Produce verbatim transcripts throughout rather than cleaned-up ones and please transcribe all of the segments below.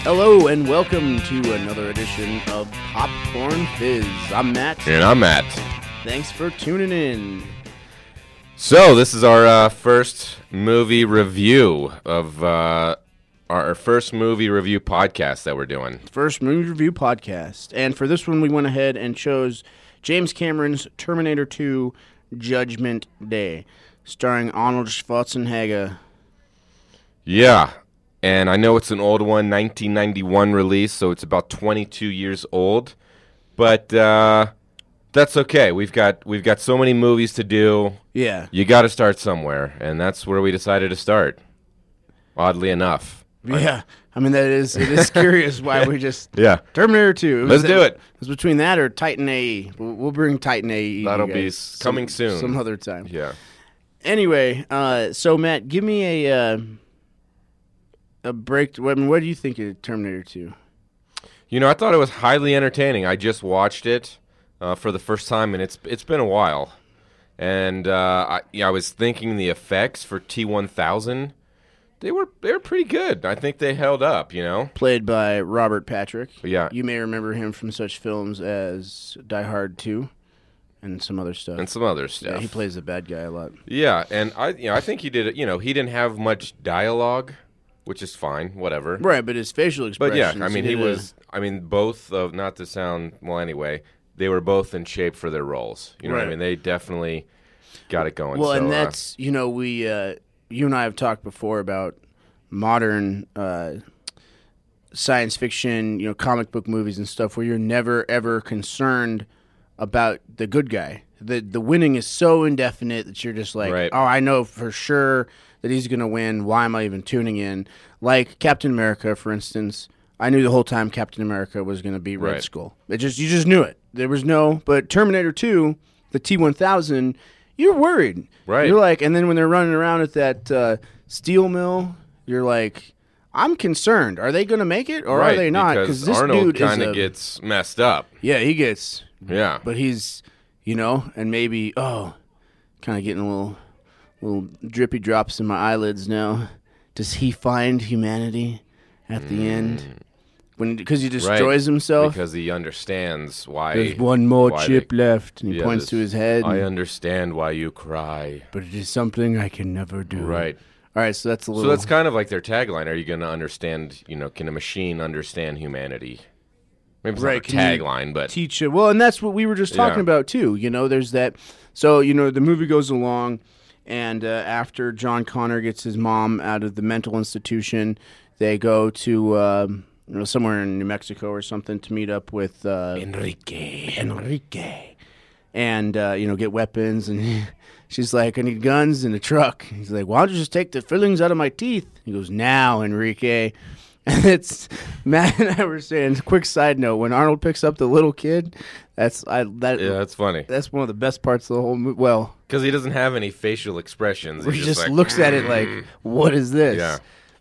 Hello and welcome to another edition of Popcorn Fizz. I'm Matt. And I'm Matt. Thanks for tuning in. So this is our uh, first movie review of uh, our first movie review podcast that we're doing. First movie review podcast. And for this one, we went ahead and chose James Cameron's Terminator two Judgment Day, starring Arnold Schwarzenegger. Yeah. And I know it's an old one, nineteen ninety-one release, so it's about twenty-two years old. But uh, that's okay. We've got we've got so many movies to do. Yeah. You got to start somewhere, and that's where we decided to start. Oddly enough. Yeah. I mean, that is it is curious why we just Yeah. Terminator two. It Let's was, do it. It was between that or Titan A E. We'll, we'll bring Titan A E. That'll you be guys s- coming some, soon. Some other time. Yeah. Anyway, uh, so Matt, give me a uh, a break. I mean, what do you think of Terminator two? You know, I thought it was highly entertaining. I just watched it uh, for the first time, and it's it's been a while. And uh, I, yeah, I was thinking the effects for T one thousand, they were they were pretty good. I think they held up. You know, Played by Robert Patrick. Yeah. You may remember him from such films as Die Hard two and some other stuff. and some other stuff. Yeah, he plays the bad guy a lot. Yeah, and I you know I think he did. You know, he didn't have much dialogue, which is fine. Whatever. Right, but his facial But expressions. yeah, I mean, he did a- was. I mean, both of not to sound well. Anyway, they were both in shape for their roles. You know what I Right. mean? They definitely got it going. Well, so, and uh, that's, you know, we, uh, you and I have talked before about modern uh, science fiction, you know, comic book movies and stuff where you're never, ever concerned about the good guy. The the winning is so indefinite that you're just like, Right. oh, I know for sure that he's going to win. Why am I even tuning in? Like Captain America, for instance. I knew the whole time Captain America was going to be Red Right. Skull. It just You just knew it. There was no, but Terminator two, the T one thousand, you're worried. Right. You're like, and then when they're running around at that uh, steel mill, you're like, I'm concerned. Are they going to make it or right, are they not? Because this Arnold dude kind is of a, gets messed up. yeah, he gets, Yeah. but he's, you know, and maybe, oh, kind of getting a little, little drippy drops in my eyelids now. Does he find humanity at the end? When because he destroys Right, himself. because he understands why. There's one more why chip they- left, and he Yeah, points this- to his head. I and- understand why you cry. but it is something I can never do. Right. All right, so that's a little. So that's kind of like their tagline. Are you going to understand? You know, can a machine understand humanity? Maybe it's Right, not a can you tagline, but teach it. Well, and that's what we were just talking Yeah. about too. You know, there's that. So you know, the movie goes along, and uh, after John Connor gets his mom out of the mental institution, they go to um, you know somewhere in New Mexico or something to meet up with uh, Enrique. Enrique, and uh, you know get weapons. And she's like, "I need guns and a truck." He's like, "Why don't you just take the fillings out of my teeth?" He goes, "Now, Enrique." And it's Matt and I were saying. Quick side note: when Arnold picks up the little kid, that's I that Yeah, that's funny that's one of the best parts of the whole movie. Well, because he doesn't have any facial expressions. he He's just like, looks at it like, "Mm." "What is this?" Yeah.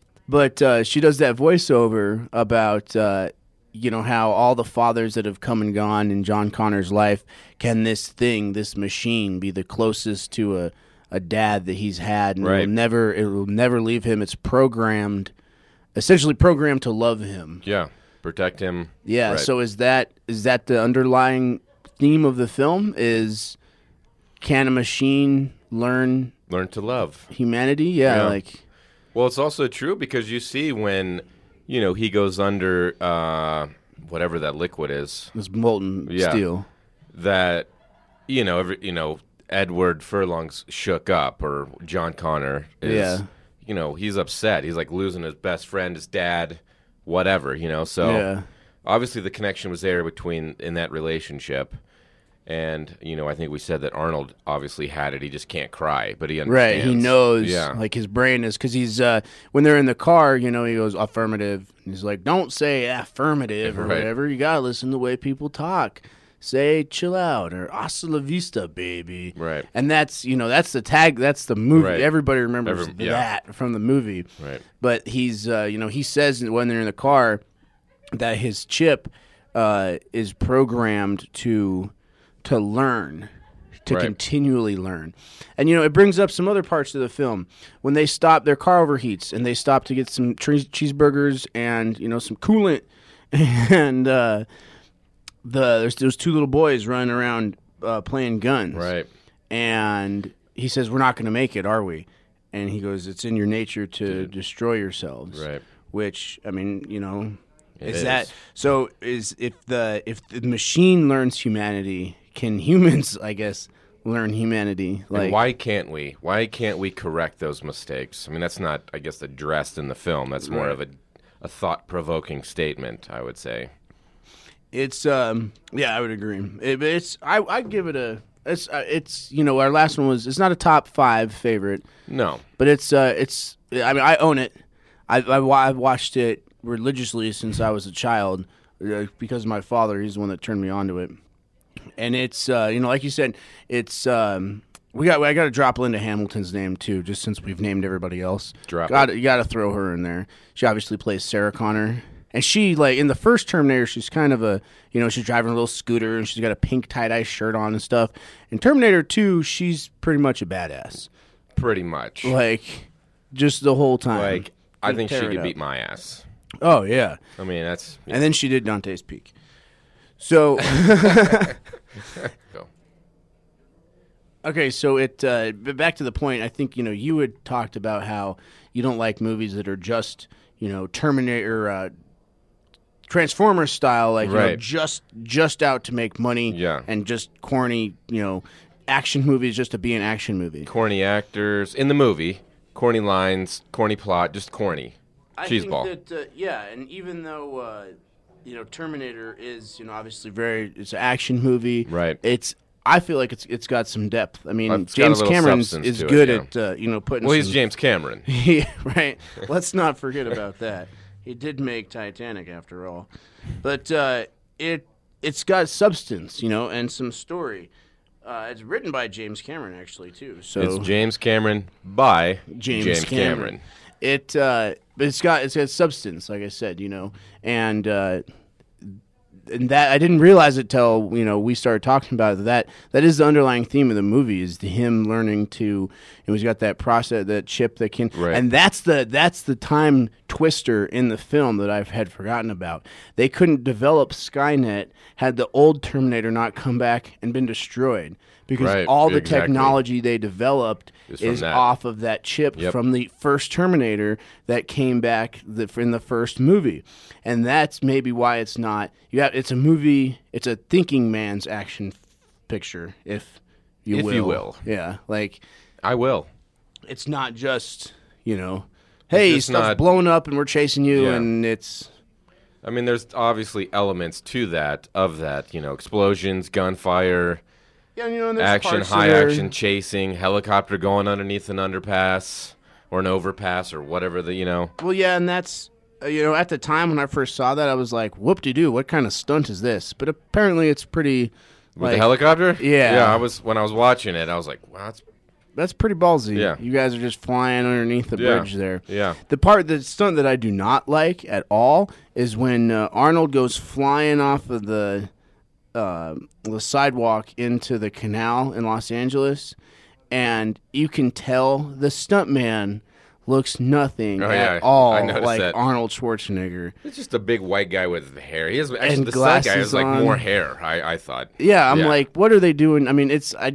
But uh, she does that voiceover about uh, you know how all the fathers that have come and gone in John Connor's life, can this thing, this machine, be the closest to a, a dad that he's had, and it Right. will never it will never leave him. It's programmed, essentially programmed to love him. Yeah, protect him. Yeah. Right. So is that is that the underlying theme of the film? Is can a machine learn Learn to love. humanity? Yeah. Yeah. Like Well, it's also true because you see when, you know, he goes under uh, whatever that liquid is, this molten Yeah. steel. that, you know, every, you know, Edward Furlong's shook up, or John Connor is, Yeah. you know, he's upset. He's like losing his best friend, his dad, whatever, you know. So Yeah. obviously the connection was there between in that relationship. And, you know, I think we said that Arnold obviously had it. He just can't cry, but he understands. Right, he knows. Yeah. Like his brain is because he's uh, when they're in the car, you know, he goes affirmative. And he's like, "Don't say affirmative or Right. whatever. You gotta listen to the way people talk. Say chill out or hasta la vista, baby." Right. And that's you know that's the tag. That's the movie. Right. Everybody remembers Every- yeah. that from the movie. Right. But he's uh, you know he says when they're in the car that his chip uh, is programmed to to learn, to Right. continually learn. And, you know, it brings up some other parts of the film. When they stop, their car overheats, and they stop to get some tre- cheeseburgers and, you know, some coolant. And uh, the there's those two little boys running around uh, playing guns. Right. And he says, we're not going to make it, are we? And he goes, it's in your nature to destroy yourselves. Right. Which, I mean, you know, It is, is. that so? Is if the if the machine learns humanity, can humans, I guess, learn humanity? Like, And why can't we? Why can't we correct those mistakes? I mean, that's not, I guess, addressed in the film. That's more Right. of a, a thought-provoking statement, I would say. it's um, yeah, I would agree. It, it's I I give it a it's uh, it's you know our last one was it's not a top five favorite, No. but it's uh it's I mean I own it. I I I've watched it religiously since I was a child uh, because of my father. He's the one that turned me on to it. And it's uh, you know, like you said, it's um, we got I got to drop Linda Hamilton's name too, just since we've named everybody else. Drop got you got to throw her in there. She obviously plays Sarah Connor, and she like in the first Terminator, she's kind of a you know she's driving a little scooter and she's got a pink tie dye shirt on and stuff. In Terminator two, she's pretty much a badass, Pretty much. like just the whole time. Like, I Can think she tear it could up. beat my ass. Oh yeah, I mean, that's... and then she did Dante's Peak. So. Go. Okay, so it uh, but back to the point. I think you know you had talked about how you don't like movies that are just you know Terminator, uh, Transformers style, like you know, Right. just just out to make money, Yeah. and just corny, you know, action movies just to be an action movie. Corny actors in the movie, corny lines, corny plot, just corny. I Cheeseball. think that uh, yeah, and even though uh, you know Terminator is you know obviously very it's an action movie, Right. It's I feel like it's it's got some depth. I mean, It's got a James little Cameron substance is to it, good yeah. at uh, you know putting. Well, he's some- James Cameron. Yeah, right. Let's not forget about that. He did make Titanic after all, but uh, it it's got substance, you know, and some story. Uh, it's written by James Cameron actually too. So It's James Cameron by James, James, Cameron. Cameron. It uh, but it's got it's got substance, like I said, you know, and uh, and that I didn't realize it till you know we started talking about it. That that is the underlying theme of the movie is the him learning to. You know, he's got that process, that chip that can, Right. and that's the that's the time twister in the film that I've had forgotten about. They couldn't develop Skynet had the old Terminator not come back and been destroyed because Right, all the exactly. technology they developed Is from is that. off of that chip Yep. from the first Terminator that came back the, in the first movie, and that's maybe why it's not. You have it's a movie. It's a thinking man's action f- picture, if you If will. you will. Yeah, like I will. it's not just you know, hey, just stuff's not- blown up and we're chasing you, Yeah. and it's I mean, there's obviously elements to that, of that, you know, explosions, gunfire, yeah, you know, and there's action, parts high that are- action chasing, helicopter going underneath an underpass or an overpass or whatever the, you know. Well, yeah, and that's uh, you know, at the time when I first saw that, I was like, whoop-de-doo, what kind of stunt is this? But apparently, it's pretty. With like, the helicopter? Yeah. Yeah, I was, when I was watching it, I was like, wow, that's, That's pretty ballsy. Yeah. You guys are just flying underneath the Yeah. bridge there. yeah. The part, the stunt that I do not like at all is when uh, Arnold goes flying off of the uh, the sidewalk into the canal in Los Angeles, and you can tell the stuntman looks nothing Oh, at yeah. all I noticed like that. Arnold Schwarzenegger. It's just a big white guy with hair. He has, actually, And the side guy glasses has, like, on. more hair, I, I thought. Yeah, I'm Yeah. like, what are they doing? I mean, it's I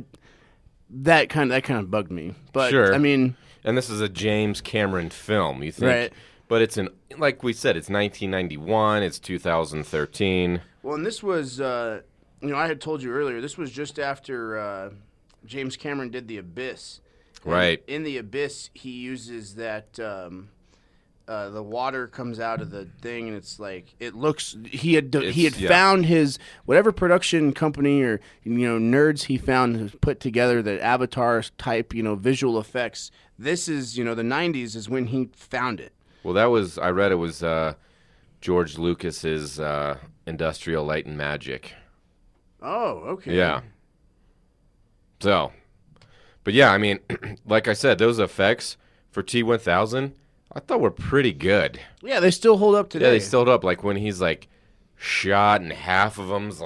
that kind of that kind of bugged me. But Sure. I mean, And this is a James Cameron film, you think? Right. But it's an, like we said, it's nineteen ninety-one, it's two thousand thirteen. well, and this was, uh, you know, I had told you earlier, this was just after uh, James Cameron did The Abyss. And Right. In The Abyss, he uses that, um, uh, the water comes out of the thing, and it's like, it looks, he had he It's- had yeah. found his, whatever production company or, you know, nerds he found who put together the Avatar type, you know, visual effects. This is, you know, the nineties is when he found it. Well, that was, I read it was uh, George Lucas's uh, Industrial Light and Magic. Oh, okay. Yeah. So, but yeah, I mean, like I said, those effects for T one thousand, I thought were pretty good. Yeah, they still hold up today. Yeah, they still up. Like when he's like shot and half of them's like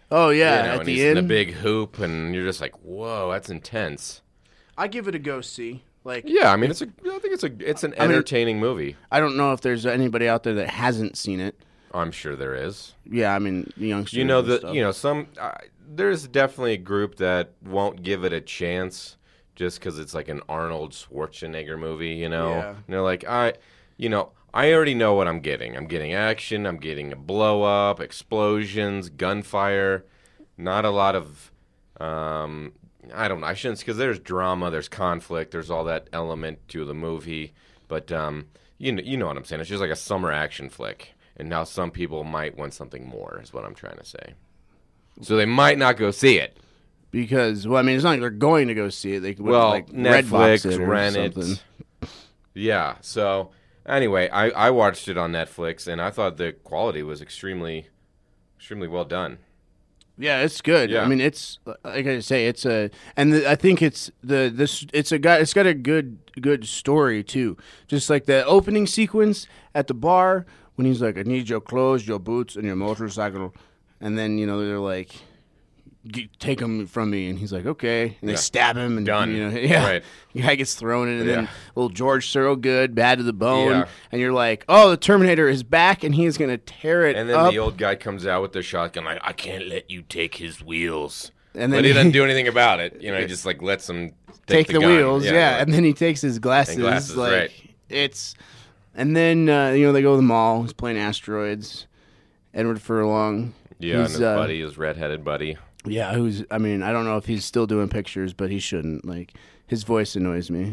Oh yeah, you know, at and the he's end, in a big hoop, and you're just like, whoa, that's intense. I give it a go see. Like, Yeah, I mean, it's a. I think it's a. It's an I mean- entertaining movie. I don't know if there's anybody out there that hasn't seen it. I'm sure there is. Yeah, I mean, the youngsters. You know and the. stuff. You know some. Uh, there's definitely a group that won't give it a chance just because it's like an Arnold Schwarzenegger movie. You know, Yeah. and they're like, I. You know, I already know what I'm getting. I'm getting action. I'm getting a blow up, explosions, gunfire. Not a lot of. Um, I don't know. I shouldn't, because there's drama, there's conflict, there's all that element to the movie. But um, you know, you know what I'm saying. It's just like a summer action flick. And now some people might want something more, is what I'm trying to say. So they might not go see it. Because, well, I mean, it's not like they're going to go see it. They could Well, like Redbox Netflix, it or rent something. it. Yeah. So anyway, I, I watched it on Netflix, and I thought the quality was extremely, extremely well done. Yeah, it's good. Yeah. I mean, it's like I say, it's a, and the, I think it's the this it's a guy. It's got a good good story too. Just like the opening sequence at the bar when he's like, "I need your clothes, your boots, and your motorcycle," and then you know they're like, "G- "Take them from me," and he's like, "Okay," and they Yeah. stab him, and Done. You know, yeah, Right. the guy gets thrown in, and then Yeah. little George Thorogood, bad to the bone, Yeah. and you're like, "Oh, the Terminator is back, and he is gonna tear it And then up." the old guy comes out with the shotgun, like, I can't let you take his wheels. And But then he he- doesn't do anything about it. You know, he just like lets him take take, the, gun. wheels, yeah, like- and then he takes his glasses. And glasses, like right. it's, and then uh, you know they go to the mall. He's playing Asteroids. Edward Furlong. yeah, and who's, his uh, buddy, his redheaded buddy. Yeah, who's? I mean, I don't know if he's still doing pictures, but he shouldn't. Like his voice annoys me.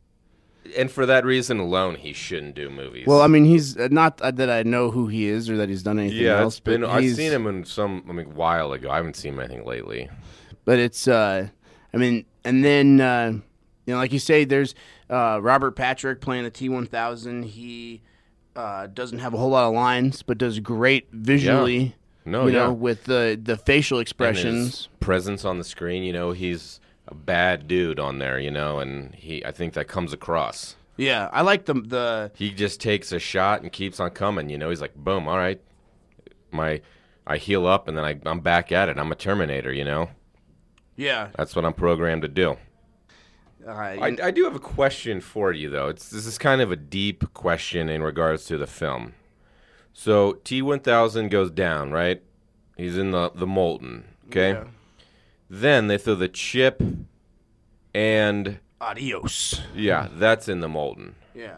And for that reason alone, he shouldn't do movies. Well, I mean, he's uh, not that I know who he is or that he's done anything yeah, else. it's been. but I've he's- seen him in some. I mean, a while ago. I haven't seen him anything lately. But it's, uh, I mean, and then, uh, you know, like you say, there's uh, Robert Patrick playing the T one thousand. He uh, doesn't have a whole lot of lines, but does great visually, No, you yeah. know, with the, the facial And expressions. his presence on the screen. You know, he's a bad dude on there. You know, and he. I think that comes across. Yeah, I like the, the, He just takes a shot and keeps on coming. You know, he's like, boom, all right, my, I heal up and then I, I'm back at it. I'm a Terminator. You know, yeah. that's what I'm programmed to do. Uh, I, I do have a question for you, though. It's this is kind of a deep question in regards to the film. So T one thousand goes down, right? He's in the the molten. Okay. Yeah. Then they throw the chip, and Adios. yeah, that's in the molten. Yeah.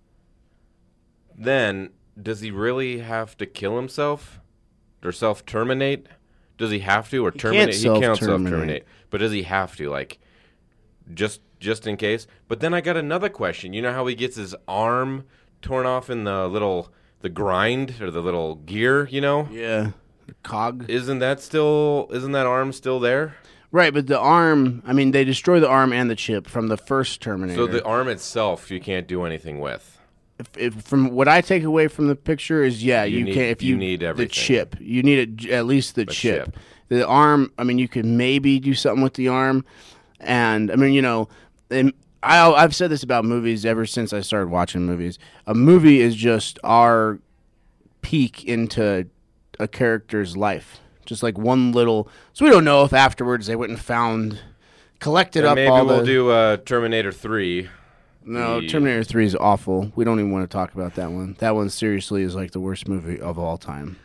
Then does he really have to kill himself or self terminate? Does he have to or He terminate? can't He can't self self-terminate. terminate, but does he have to? Like just just in case. But then I got another question. You know how he gets his arm torn off in the little the grind or the little gear? You know, Yeah. Cog. isn't that still isn't that arm still there? Right, but the arm, I mean, they destroy the arm and the chip from the first Terminator. So the arm itself, you can't do anything with. if, if, from what I take away from the picture is, yeah, You you, need- can if you you, need the everything. chip. You need a, at least the chip. chip. The arm, I mean, you could maybe do something with the arm, and I mean, you know, and I, I've said this about movies ever since I started watching movies. A movie is just our peek into a character's life, just like one little. So we don't know if afterwards they went and found, collected And up maybe all we'll the. do uh, Terminator three. No, the- Terminator three is awful. We don't even want to talk about that one. That one seriously is like the worst movie of all time.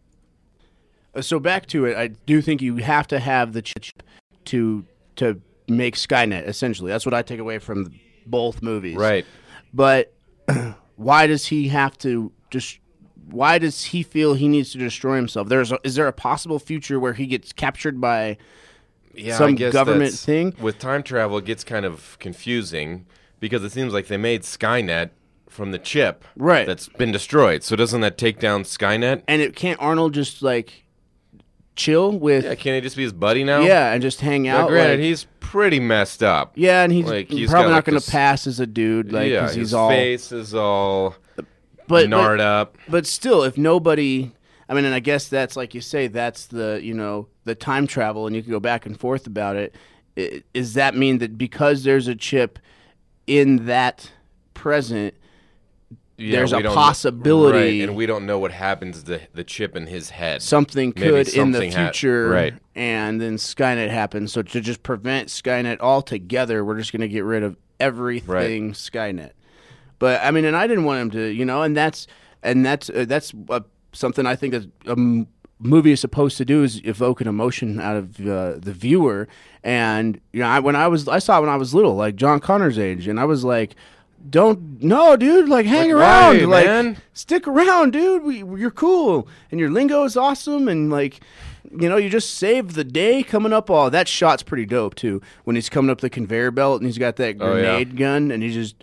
Uh, So back to it, I do think you have to have the chip to to make Skynet. Essentially, that's what I take away from both movies. Right. But why does he have to just? Why does he feel he needs to destroy himself? There's a, is there a possible future where he gets captured by Yeah, I some guess government that's- thing? With time travel, it gets kind of confusing because it seems like they made Skynet from the chip Right. that's been destroyed. So doesn't that take down Skynet? And it can't Arnold just like chill with Yeah, can't he just be his buddy now? yeah, and just hang Now, out? granted, like- he's pretty messed up. Yeah, and he's, Like, he's probably got, not like, going this- to pass as a dude, like yeah, because his he's all. face is all But, gnarred but up. but still, if nobody, I mean, and I guess that's like you say, that's the you know the time travel, and you can go back and forth about it. I- Does that mean that because there's a chip in that present, Yeah, there's we a don't- possibility right, and we don't know what happens to the chip in his head. something Maybe could in the something ha- future, right. and then Skynet happens. So to just prevent Skynet altogether, we're just going to get rid of everything Skynet. But I mean, and I didn't want him to, you know, and that's and that's uh, that's uh, something I think that a m- movie is supposed to do is evoke an emotion out of uh, the viewer. And you know, I, when I was I saw it when I was little, like John Connor's age, and I was like, don't no, dude, like hang Like, around, why, like man? stick around, dude. We, you're cool, and your lingo is awesome, and like. You know, you just saved the day coming up. All that shot's pretty dope too. When he's coming up the conveyor belt and he's got that Oh, yeah. grenade gun, and he just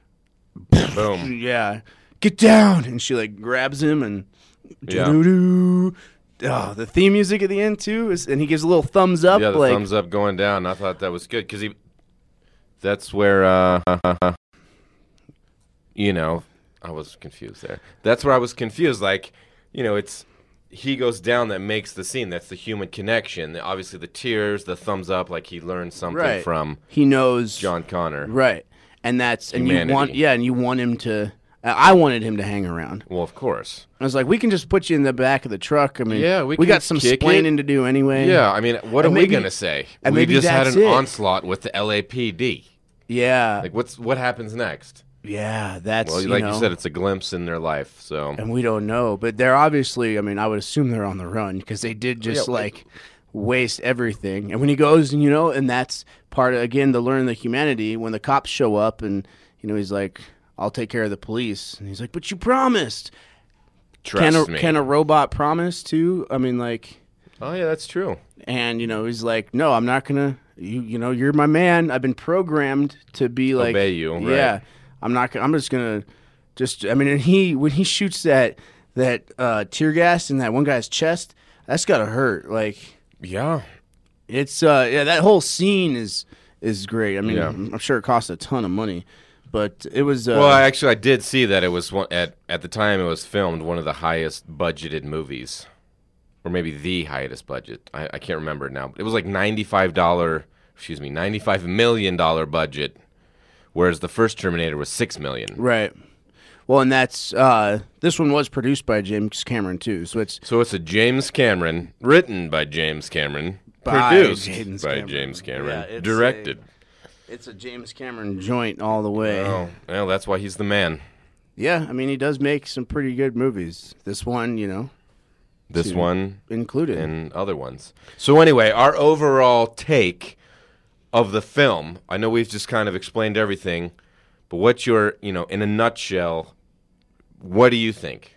Boom. yeah, get down, and she like grabs him and Yeah. doo-doo-doo. Oh, the theme music at the end too is, and he gives a little thumbs up. Yeah, the like, thumbs up going down. I thought that was good because he. That's where, uh, you know, I was confused there. That's where I was confused. Like, you know, it's he goes down that makes the scene. That's the human connection. Obviously, the tears, the thumbs up, like he learned something Right. from he knows John Connor. right, and that's and Humanity. you want yeah, and you want him to. I wanted him to hang around. Well, of course. I was like, we can just put you in the back of the truck. I mean, Yeah, we we can got some kick splaining it. to do anyway. Yeah, I mean, what And are maybe- we gonna say? and We maybe just had that's an it. onslaught with the L A P D. yeah, Like, what's what happens next? yeah. That's Well, you like know, you said, it's a glimpse in their life. So and we don't know, but they're obviously. I mean, I would assume they're on the run because they did just Yeah, like waste everything. And when he goes, and you know, and that's part of, again, to learn the humanity. When the cops show up, and you know, he's like, "I'll take care of the police," and he's like, "But you promised." trust Can a, me. can a robot promise too? I mean, like. oh yeah, that's true. And you know, he's like, "No, I'm not gonna. You, you know, you're my man. I've been programmed to be like, Obey you, right. Yeah, I'm not. gonna I'm just gonna, just. I mean, and he when he shoots that that uh, tear gas in that one guy's chest, that's gotta hurt. Like, Yeah. it's uh, yeah, that whole scene is is great. I mean, Yeah. I'm sure it cost a ton of money, but it was. Uh, Well, I actually, I did see that it was one, at at the time it was filmed one of the highest budgeted movies, or maybe the highest budget. I, I can't remember now. But it was like ninety five dollar, excuse me, ninety five million dollar budget, whereas the first Terminator was six million. right. Well, and that's uh, this one was produced by James Cameron too, so it's So it's a James Cameron, written by James Cameron, By produced James by Cameron. James Cameron, Yeah, it's directed. It's a James Cameron joint all the way. Oh, well, that's why he's the man. Yeah, I mean, he does make some pretty good movies. This one, you know, This Two. one included. and other ones. So anyway, our overall take of the film. I know we've just kind of explained everything, but what's your, you know, in a nutshell, what do you think?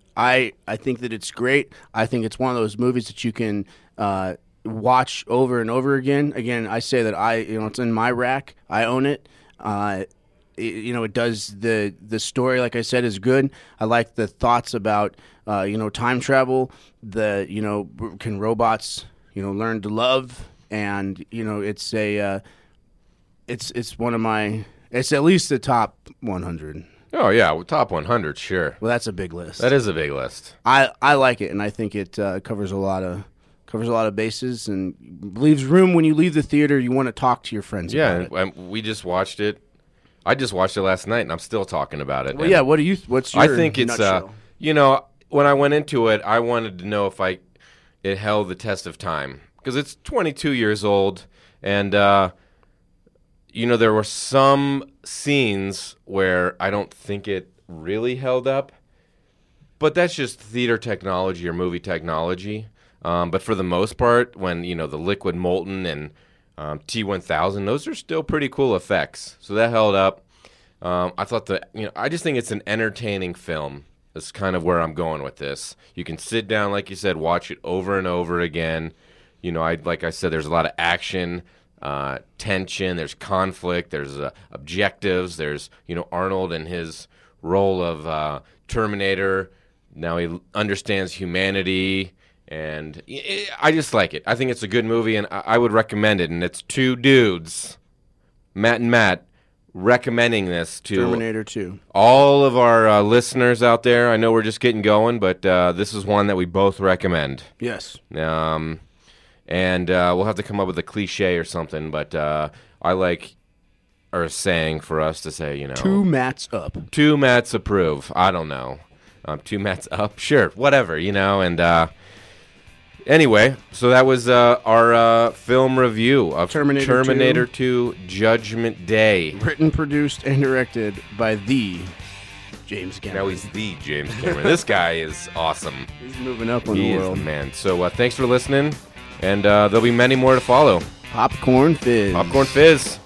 I I think that it's great. I think it's one of those movies that you can uh, watch over and over again. Again, I say that I, you know, it's in my rack. I own it. Uh, it you know, it does the the story. Like I said, is good. I like the thoughts about uh, you know, time travel. The you know, can robots you know learn to love? And you know, it's a uh, it's it's one of my. It's at least the top one hundred. Oh yeah, well, top one hundred, sure. Well, that's a big list. That is a big list. I, I like it, and I think it uh, covers a lot of covers a lot of bases, and leaves room when you leave the theater. You want to talk to your friends. Yeah, about it. and, and we just watched it. I just watched it last night, and I'm still talking about it. Well, And yeah. What do you? What's your? I think it's uh, nutshell? you know, when I went into it, I wanted to know if I it held the test of time because it's twenty-two years old, and uh, you know there were some scenes where I don't think it really held up, but that's just theater technology or movie technology. Um, but for the most part, when you know the liquid molten and um, T one thousand, those are still pretty cool effects. So that held up. Um, I thought that you know I just think it's an entertaining film. That's kind of where I'm going with this. You can sit down, like you said, watch it over and over again. You know, I like I said, there's a lot of action, uh, tension. There's conflict. There's uh, objectives. There's you know Arnold and his role of uh, Terminator. Now he understands humanity, and I just like it. I think it's a good movie, and I would recommend it. And it's two dudes, Matt and Matt, recommending this to Terminator two. all of our uh, listeners out there. I know we're just getting going, but uh, this is one that we both recommend. Yes. Um, and uh, we'll have to come up with a cliche or something, but uh, I like are saying for us to say, you know, Two mats up. two mats approve. I don't know. Um, two mats up, sure, whatever, you know. And uh, anyway, so that was uh, our uh, film review of Terminator Terminator two Judgment Day. Written, produced, and directed by the James Cameron. Now he's the James Cameron. This guy is awesome. He's moving up in He the is world. the man. So uh, thanks for listening, and uh, there'll be many more to follow. Popcorn Fizz. Popcorn Fizz.